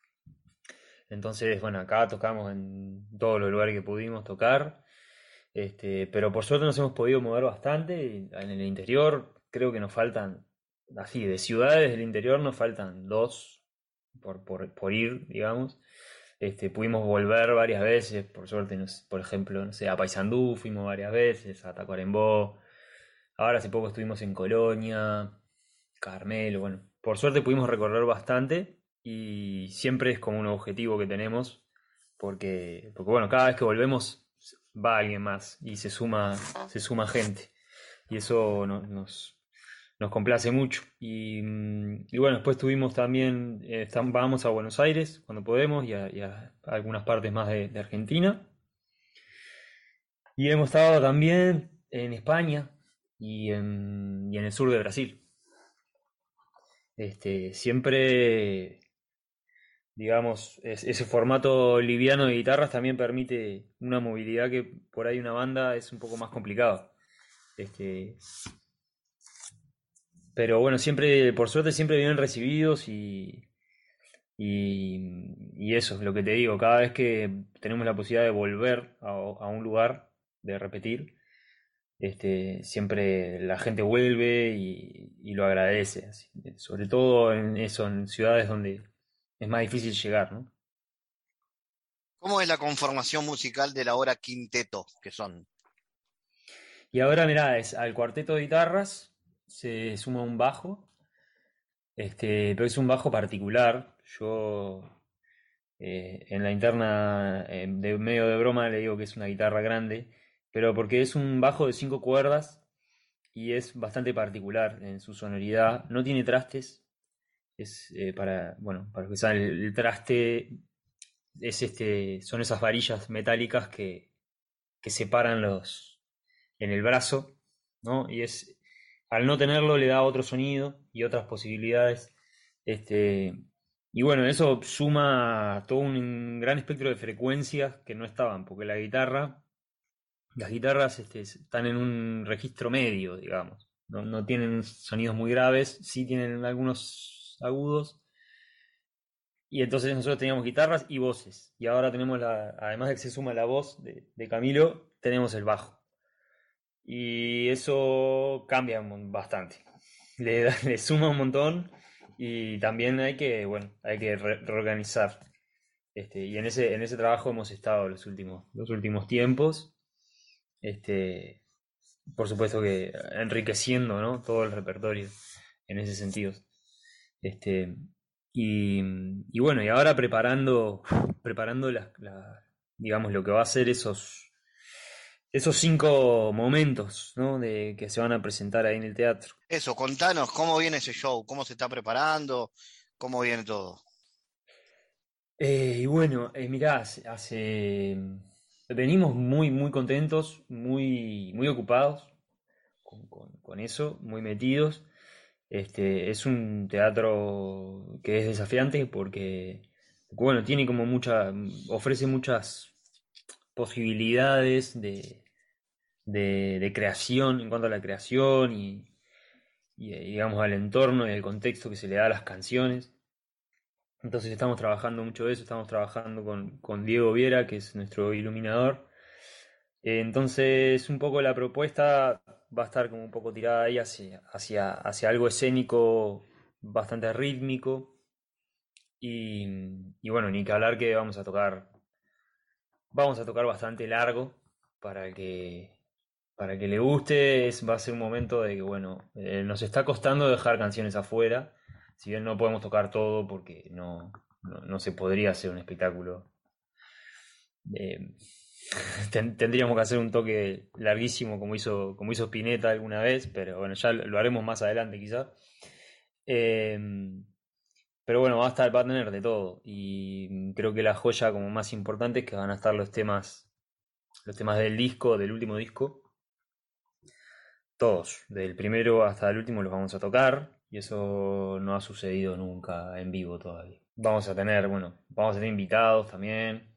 Entonces, bueno, acá tocamos en todos los lugares que pudimos tocar. Este, pero por suerte nos hemos podido mover bastante en el interior. creo que nos faltan, así, de ciudades del interior nos faltan dos por, por, por ir, digamos. Este, pudimos volver varias veces, por suerte, no sé, por ejemplo, no sé, a Paysandú fuimos varias veces, a Tacuarembó. Ahora hace poco estuvimos en Colonia, Carmelo, bueno, por suerte pudimos recorrer bastante y siempre es como un objetivo que tenemos, porque, porque bueno, cada vez que volvemos va alguien más y se suma, se suma gente y eso no- nos, nos complace mucho. Y, mm, y bueno, después tuvimos también, eh, estam- vamos a Buenos Aires cuando podemos y a, y a algunas partes más de, de Argentina. Y hemos estado también en España y en, y en el sur de Brasil. Este, siempre, digamos, es- ese formato liviano de guitarras también permite una movilidad que por ahí una banda es un poco más complicado. Este, pero bueno, siempre, por suerte, siempre bien recibidos y, y, y eso es lo que te digo. Cada vez que tenemos la posibilidad de volver a, a un lugar, de repetir, este, siempre la gente vuelve y, y lo agradece, así. Sobre todo en eso, en ciudades donde es más difícil llegar, ¿no? ¿Cómo es la conformación musical de la hora quinteto que son? Y ahora, mirá, es, al cuarteto de guitarras se suma un bajo, este, pero es un bajo particular. Yo eh, en la interna, eh, de medio de broma, le digo que es una guitarra grande, pero porque es un bajo de cinco cuerdas y es bastante particular en su sonoridad. No tiene trastes, es eh, para, bueno, para que saben, el, el traste es este, son esas varillas metálicas que, que separan los en el brazo, ¿no? Y es, al no tenerlo le da otro sonido y otras posibilidades. Este, y bueno, eso suma todo un gran espectro de frecuencias que no estaban, porque la guitarra, las guitarras este, están en un registro medio, digamos. No, no tienen sonidos muy graves, sí tienen algunos agudos. Y entonces nosotros teníamos guitarras y voces. Y ahora tenemos la, además de que se suma la voz de, de Camilo, tenemos el bajo. Y eso cambia un mon- bastante. Le, da- le suma un montón y también hay que, bueno, hay que re- reorganizar. Este, y en ese, en ese trabajo hemos estado los últimos, los últimos tiempos. Este, por supuesto que enriqueciendo, ¿no? Todo el repertorio en ese sentido. Este, y, y bueno, y ahora preparando, preparando las, la- digamos, lo que va a ser esos, esos cinco momentos, ¿no? De, que se van a presentar ahí en el teatro. Eso, contanos cómo viene ese show, cómo se está preparando, cómo viene todo. Eh, y bueno, eh, mirá, hace, hace- venimos muy, muy contentos, muy, muy ocupados con, con- con eso, muy metidos. Este, es un teatro que es desafiante porque, porque, bueno, tiene como mucha, ofrece muchas posibilidades de, de, de creación en cuanto a la creación y, y, eh, digamos al entorno y al contexto que se le da a las canciones. Entonces estamos trabajando mucho de eso, estamos trabajando con, con Diego Viera, que es nuestro iluminador. Eh, Entonces un poco la propuesta va a estar como un poco tirada ahí hacia, hacia, hacia algo escénico bastante rítmico. Y, y bueno, ni que hablar que vamos a tocar, vamos a tocar bastante largo para que, para que le guste. Es, va a ser un momento de que, bueno, eh, nos está costando dejar canciones afuera, si bien no podemos tocar todo porque no, no, no se podría hacer un espectáculo. eh, ten- tendríamos que hacer un toque larguísimo como hizo, como hizo Spinetta alguna vez, pero bueno, ya lo, lo haremos más adelante quizás. Eh, pero bueno, va a estar, va a tener de todo. Y creo que la joya como más importante es que van a estar los temas, los temas del disco, del último disco. Todos, del primero hasta el último los vamos a tocar. Y eso no ha sucedido nunca en vivo todavía. Vamos a tener, bueno, vamos a tener invitados también.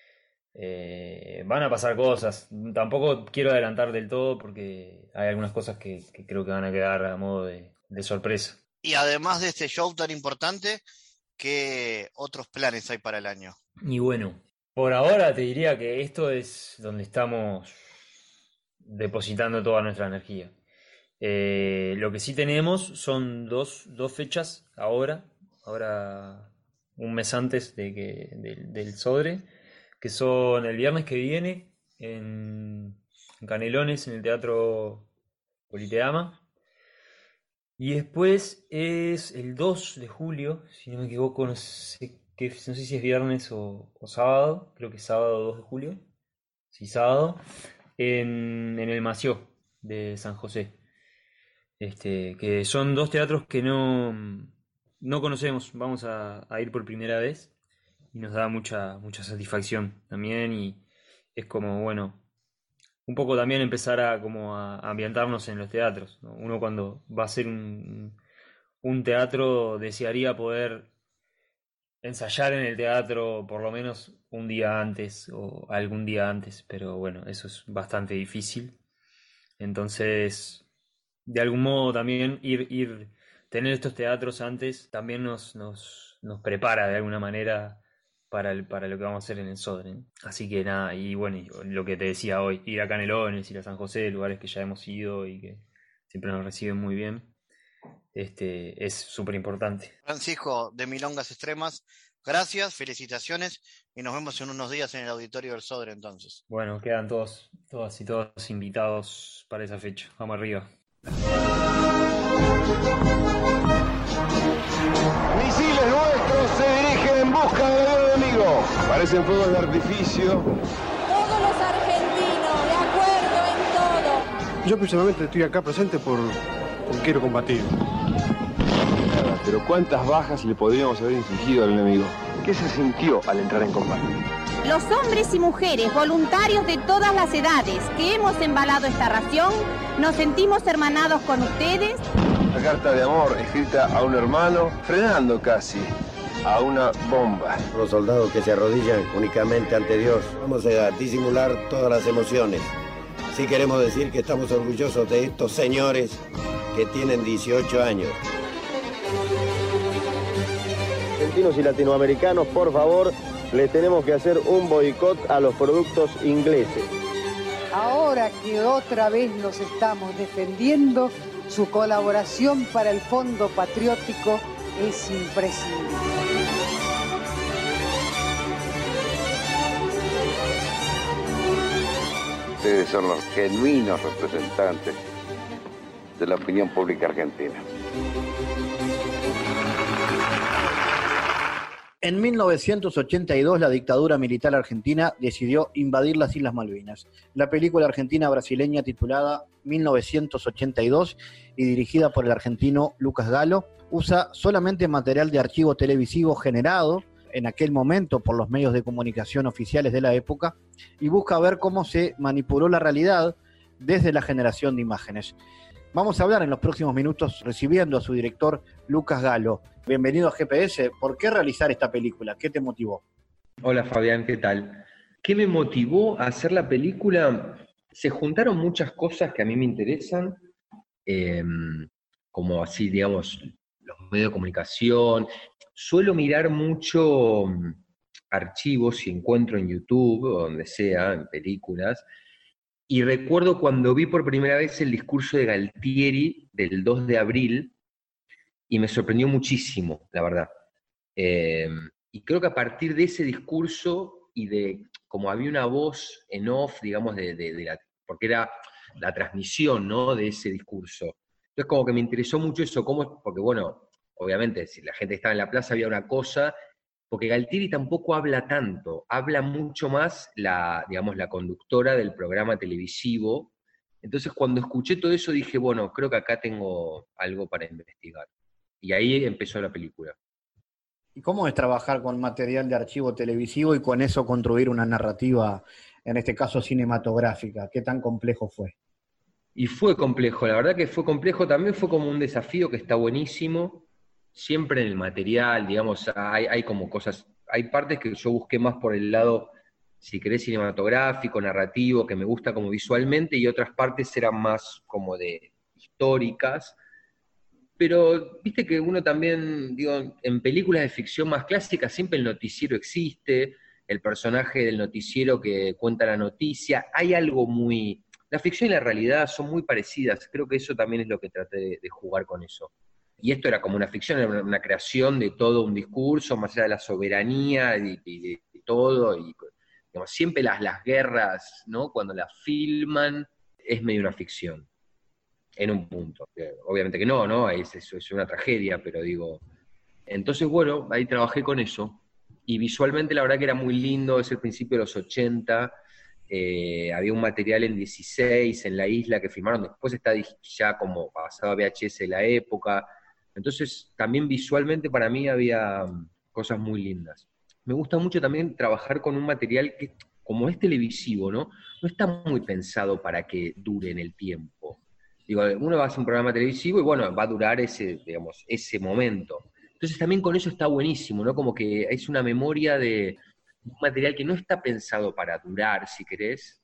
Eh, van a pasar cosas. Tampoco quiero adelantar del todo porque hay algunas cosas que, que creo que van a quedar a modo de, de sorpresa. Y además de este show tan importante, ¿qué otros planes hay para el año? Y bueno, por ahora te diría que esto es donde estamos depositando toda nuestra energía. Eh, lo que sí tenemos son dos, dos fechas ahora, ahora un mes antes de que, del, del Sodre, que son el viernes que viene en, en Canelones, en el Teatro Politeama. Y después es el dos de julio, si no me equivoco, no sé, qué, no sé si es viernes o, o sábado, creo que es sábado dos de julio, sí, sábado, en, en el Mació de San José. Este, que son dos teatros que no, no conocemos, vamos a, a ir por primera vez y nos da mucha, mucha satisfacción también y es como, bueno, un poco también empezar a, como a, a ambientarnos en los teatros, ¿no? Uno cuando va a hacer un, un teatro desearía poder ensayar en el teatro por lo menos un día antes o algún día antes, pero bueno, eso es bastante difícil. Entonces, de algún modo también ir, ir tener estos teatros antes también nos, nos, nos prepara de alguna manera para, el, para lo que vamos a hacer en el Sodre, ¿no? Así que nada, y bueno, y lo que te decía hoy, ir a Canelones, ir a San José, lugares que ya hemos ido y que siempre nos reciben muy bien, este, es súper importante. Francisco, de Milongas Extremas, gracias, felicitaciones y nos vemos en unos días en el auditorio del Sodre entonces. Bueno, quedan todos, todas y todos invitados para esa fecha. Vamos arriba. Misiles nuestros se dirigen en busca del avión enemigo. Parecen fuegos de artificio. Todos los argentinos, de acuerdo en todo. Yo personalmente estoy acá presente por, por quiero combatir. Pero ¿cuántas bajas le podríamos haber infligido al enemigo? ¿Qué se sintió al entrar en combate? Los hombres y mujeres voluntarios de todas las edades que hemos embalado esta ración, nos sentimos hermanados con ustedes. Una carta de amor escrita a un hermano, frenando casi a una bomba. Los soldados que se arrodillan únicamente ante Dios, vamos a disimular todas las emociones. Sí queremos decir que estamos orgullosos de estos señores que tienen dieciocho años. Argentinos y latinoamericanos, por favor, le tenemos que hacer un boicot a los productos ingleses. Ahora que otra vez nos estamos defendiendo, su colaboración para el Fondo Patriótico es imprescindible. Ustedes son los genuinos representantes de la opinión pública argentina. En mil novecientos ochenta y dos, la dictadura militar argentina decidió invadir las Islas Malvinas. La película argentina brasileña titulada mil novecientos ochenta y dos y dirigida por el argentino Lucas Galo usa solamente material de archivo televisivo generado en aquel momento por los medios de comunicación oficiales de la época y busca ver cómo se manipuló la realidad desde la generación de imágenes. Vamos a hablar en los próximos minutos recibiendo a su director Lucas Galo. Bienvenido a G P S. ¿Por qué realizar esta película? ¿Qué te motivó? Hola Fabián, ¿qué tal? ¿Qué me motivó a hacer la película? Se juntaron muchas cosas que a mí me interesan, eh, como así, digamos, los medios de comunicación. Suelo mirar mucho archivos y encuentro en YouTube o donde sea, en películas. Y recuerdo cuando vi por primera vez el discurso de Galtieri del dos de abril, y me sorprendió muchísimo, la verdad. Eh, y creo que a partir de ese discurso, y de como había una voz en off, digamos, de, de, de la, porque era la transmisión, ¿no?, de ese discurso. Entonces como que me interesó mucho eso, cómo, porque bueno, obviamente, si la gente estaba en la plaza había una cosa, porque Galtieri tampoco habla tanto, habla mucho más la, digamos, la conductora del programa televisivo. Entonces cuando escuché todo eso dije, bueno, creo que acá tengo algo para investigar. Y ahí empezó la película. ¿Y cómo es trabajar con material de archivo televisivo y con eso construir una narrativa, en este caso cinematográfica? ¿Qué tan complejo fue? Y fue complejo, la verdad que fue complejo, también fue como un desafío que está buenísimo. Siempre en el material, digamos, hay, hay como cosas, hay partes que yo busqué más por el lado, si querés, cinematográfico, narrativo, que me gusta como visualmente, y otras partes eran más como de históricas. Pero viste que uno también, digo, en películas de ficción más clásicas siempre el noticiero existe, el personaje del noticiero que cuenta la noticia, hay algo muy, la ficción y la realidad son muy parecidas, creo que eso también es lo que traté de, de jugar con eso. Y esto era como una ficción, era una, una creación de todo un discurso, más allá de la soberanía y, y de, de todo, y digamos, siempre las, las guerras, ¿no? Cuando las filman, es medio una ficción, en un punto. Obviamente que no, ¿no? Es, es, es una tragedia, pero digo... Entonces, bueno, ahí trabajé con eso, y visualmente la verdad que era muy lindo, es el principio de los ochenta, eh, había un material en dieciséis en la isla que filmaron, después está ya como pasado a V H S de la época, entonces también visualmente para mí había cosas muy lindas. Me gusta mucho también trabajar con un material que, como es televisivo, ¿no? No está muy pensado para que dure en el tiempo. Digo, uno va a hacer un programa televisivo y bueno, va a durar ese, digamos, ese momento. Entonces también con eso está buenísimo, ¿no? Como que es una memoria de un material que no está pensado para durar, si querés,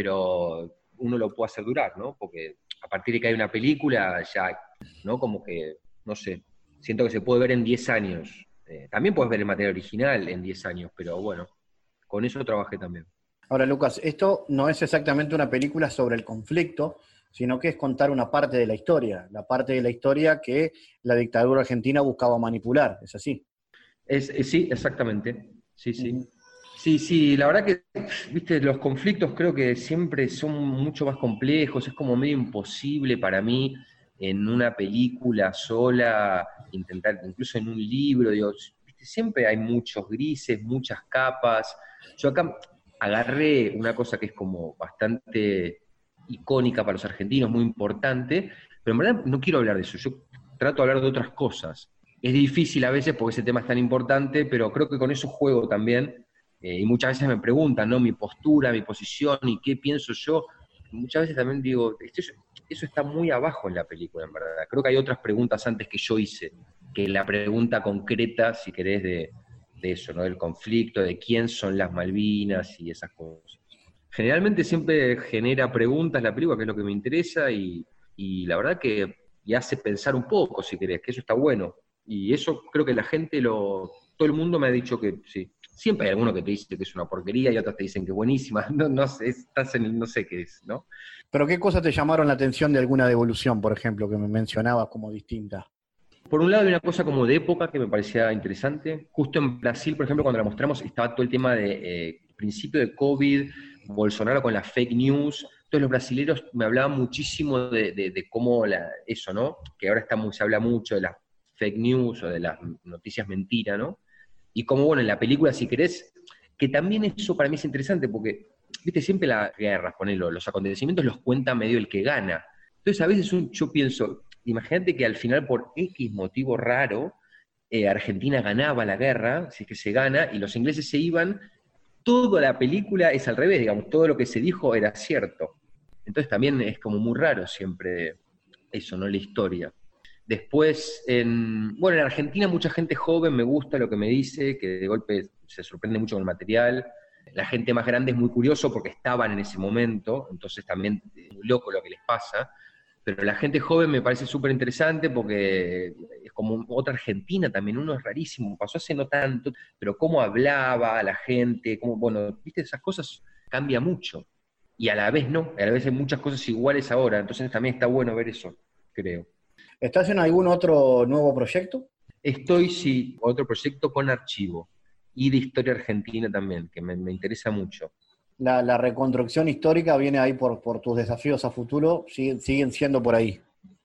pero uno lo puede hacer durar, ¿no? Porque a partir de que hay una película, ya, ¿no? Como que, no sé, siento que se puede ver en diez años. Eh, también puedes ver el material original en diez años, pero bueno, con eso trabajé también. Ahora, Lucas, esto no es exactamente una película sobre el conflicto, sino que es contar una parte de la historia, la parte de la historia que la dictadura argentina buscaba manipular, ¿es así? Es, es, sí, exactamente, sí, sí. Uh-huh. Sí, sí, la verdad que, viste, los conflictos creo que siempre son mucho más complejos, es como medio imposible para mí en una película sola, intentar, incluso en un libro, digo, viste, siempre hay muchos grises, muchas capas. Yo acá agarré una cosa que es como bastante icónica para los argentinos, muy importante, pero en verdad no quiero hablar de eso, yo trato de hablar de otras cosas. Es difícil a veces porque ese tema es tan importante, pero creo que con eso juego también, eh, y muchas veces me preguntan, ¿no? Mi postura, mi posición y qué pienso yo. Muchas veces también digo, eso, eso está muy abajo en la película, en verdad. Creo que hay otras preguntas antes que yo hice, que la pregunta concreta, si querés, de, de eso, ¿no? Del conflicto, de quién son las Malvinas y esas cosas. Generalmente siempre genera preguntas la película, que es lo que me interesa, y, y la verdad que y hace pensar un poco, si querés, que eso está bueno. Y eso creo que la gente, lo todo el mundo me ha dicho que sí. Siempre hay alguno que te dice que es una porquería y otros te dicen que es buenísima. No, no sé, estás en el no sé qué es, ¿no? Pero ¿qué cosas te llamaron la atención de alguna devolución, por ejemplo, que me mencionabas como distinta? Por un lado hay una cosa como de época que me parecía interesante. Justo en Brasil, por ejemplo, cuando la mostramos, estaba todo el tema de eh, principio de COVID, Bolsonaro con las fake news. Entonces los brasileños me hablaban muchísimo de, de, de cómo la, eso, ¿no? Que ahora está muy, se habla mucho de las fake news o de las noticias mentiras, ¿no? Y como, bueno, en la película, si querés, que también eso para mí es interesante porque, viste, siempre las guerras, ponelo, los acontecimientos los cuenta medio el que gana. Entonces a veces un, yo pienso, imagínate que al final por X motivo raro, eh, Argentina ganaba la guerra, si es que se gana, y los ingleses se iban, toda la película es al revés, digamos, todo lo que se dijo era cierto. Entonces también es como muy raro siempre eso, ¿no? La historia. Después, en, bueno, en Argentina mucha gente joven me gusta lo que me dice, que de golpe se sorprende mucho con el material. La gente más grande es muy curioso porque estaban en ese momento, entonces también es muy loco lo que les pasa. Pero la gente joven me parece súper interesante porque es como otra Argentina también, uno es rarísimo, pasó hace no tanto, pero cómo hablaba la gente, cómo, bueno, viste, esas cosas cambia mucho. Y a la vez no, a la vez hay muchas cosas iguales ahora, entonces también está bueno ver eso, creo. ¿Estás en algún otro nuevo proyecto? Estoy, sí, otro proyecto con archivo y de historia argentina también, que me, me interesa mucho. La, la reconstrucción histórica viene ahí por, por tus desafíos a futuro, siguen, siguen siendo por ahí.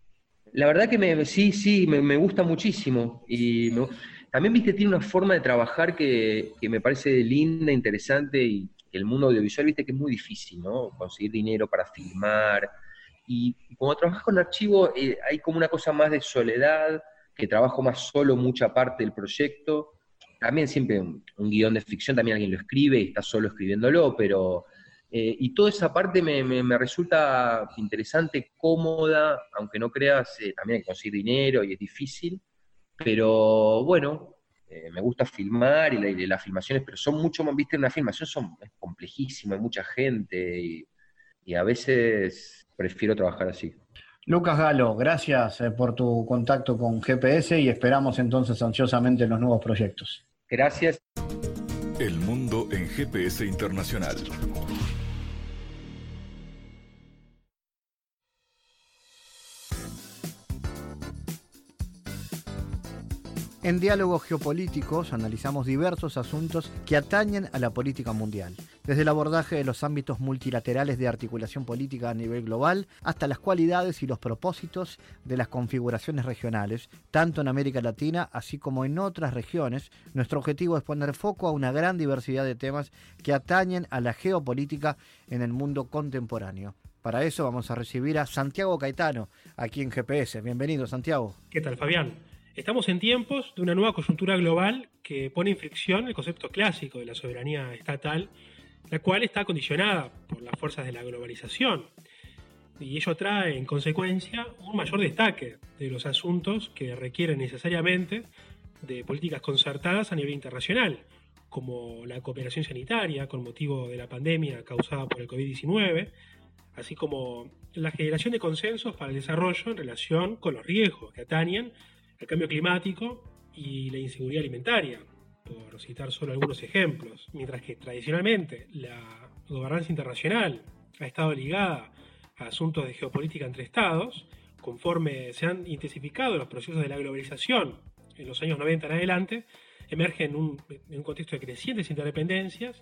La verdad que me, sí, sí, me, me gusta muchísimo. Y me, también, viste, tiene una forma de trabajar que, que me parece linda, interesante, y el mundo audiovisual, viste, que es muy difícil, ¿no? Conseguir dinero para filmar. Y como trabajas con archivo, eh, hay como una cosa más de soledad, que trabajo más solo mucha parte del proyecto. También siempre un, un guión de ficción, también alguien lo escribe y está solo escribiéndolo, pero... Eh, y toda esa parte me, me, me resulta interesante, cómoda, aunque no creas, eh, también hay que conseguir dinero y es difícil, pero bueno, eh, me gusta filmar y, la, y las filmaciones, pero son mucho más, viste, una filmación son, es complejísima, hay mucha gente y, y a veces prefiero trabajar así. Lucas Galo, gracias por tu contacto con G P S y esperamos entonces ansiosamente los nuevos proyectos. Gracias. El mundo en G P S Internacional. En Diálogos Geopolíticos analizamos diversos asuntos que atañen a la política mundial, desde el abordaje de los ámbitos multilaterales de articulación política a nivel global hasta las cualidades y los propósitos de las configuraciones regionales, tanto en América Latina así como en otras regiones. Nuestro objetivo es poner foco a una gran diversidad de temas que atañen a la geopolítica en el mundo contemporáneo. Para eso vamos a recibir a Santiago Caetano, aquí en G P S. Bienvenido, Santiago. ¿Qué tal, Fabián? Estamos en tiempos de una nueva coyuntura global que pone en fricción el concepto clásico de la soberanía estatal, la cual está condicionada por las fuerzas de la globalización. Y ello trae, en consecuencia, un mayor destaque de los asuntos que requieren necesariamente de políticas concertadas a nivel internacional, como la cooperación sanitaria con motivo de la pandemia causada por el COVID diecinueve, así como la generación de consensos para el desarrollo en relación con los riesgos que atañen el cambio climático y la inseguridad alimentaria, por citar solo algunos ejemplos. Mientras que tradicionalmente la gobernanza internacional ha estado ligada a asuntos de geopolítica entre estados, conforme se han intensificado los procesos de la globalización en los años noventa en adelante, emerge en un, en un contexto de crecientes interdependencias,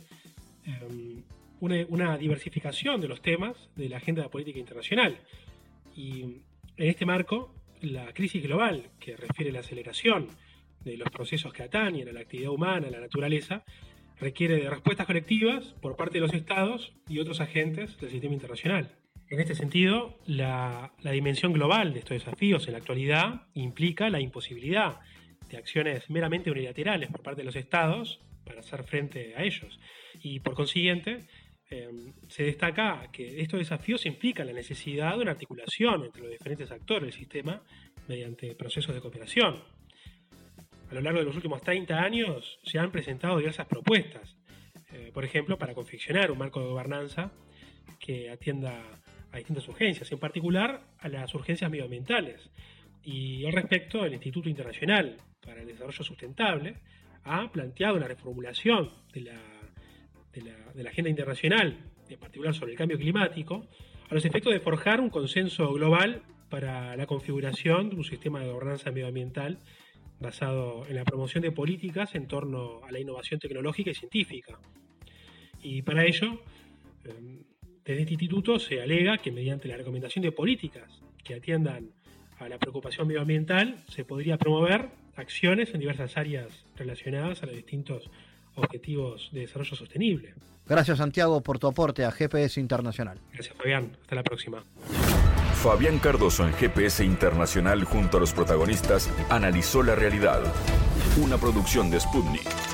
eh, una, una diversificación de los temas de la agenda política internacional. Y en este marco, la crisis global, que refiere a la aceleración de los procesos que atañen a la actividad humana, a la naturaleza, requiere de respuestas colectivas por parte de los estados y otros agentes del sistema internacional. En este sentido, la, la dimensión global de estos desafíos en la actualidad implica la imposibilidad de acciones meramente unilaterales por parte de los estados para hacer frente a ellos. Y por consiguiente, eh, se destaca que estos desafíos implican la necesidad de una articulación entre los diferentes actores del sistema mediante procesos de cooperación. A lo largo de los últimos treinta años se han presentado diversas propuestas, eh, por ejemplo, para confeccionar un marco de gobernanza que atienda a distintas urgencias, en particular a las urgencias medioambientales. Y al respecto, el Instituto Internacional para el Desarrollo Sustentable ha planteado una reformulación de la, de la, de la agenda internacional, en particular sobre el cambio climático, a los efectos de forjar un consenso global para la configuración de un sistema de gobernanza medioambiental basado en la promoción de políticas en torno a la innovación tecnológica y científica. Y para ello, desde este instituto se alega que mediante la recomendación de políticas que atiendan a la preocupación medioambiental se podría promover acciones en diversas áreas relacionadas a los distintos objetivos de desarrollo sostenible. Gracias, Santiago, por tu aporte a G P S Internacional. Gracias, Fabián. Hasta la próxima. Fabián Cardoso en G P S Internacional junto a los protagonistas analizó la realidad. Una producción de Sputnik.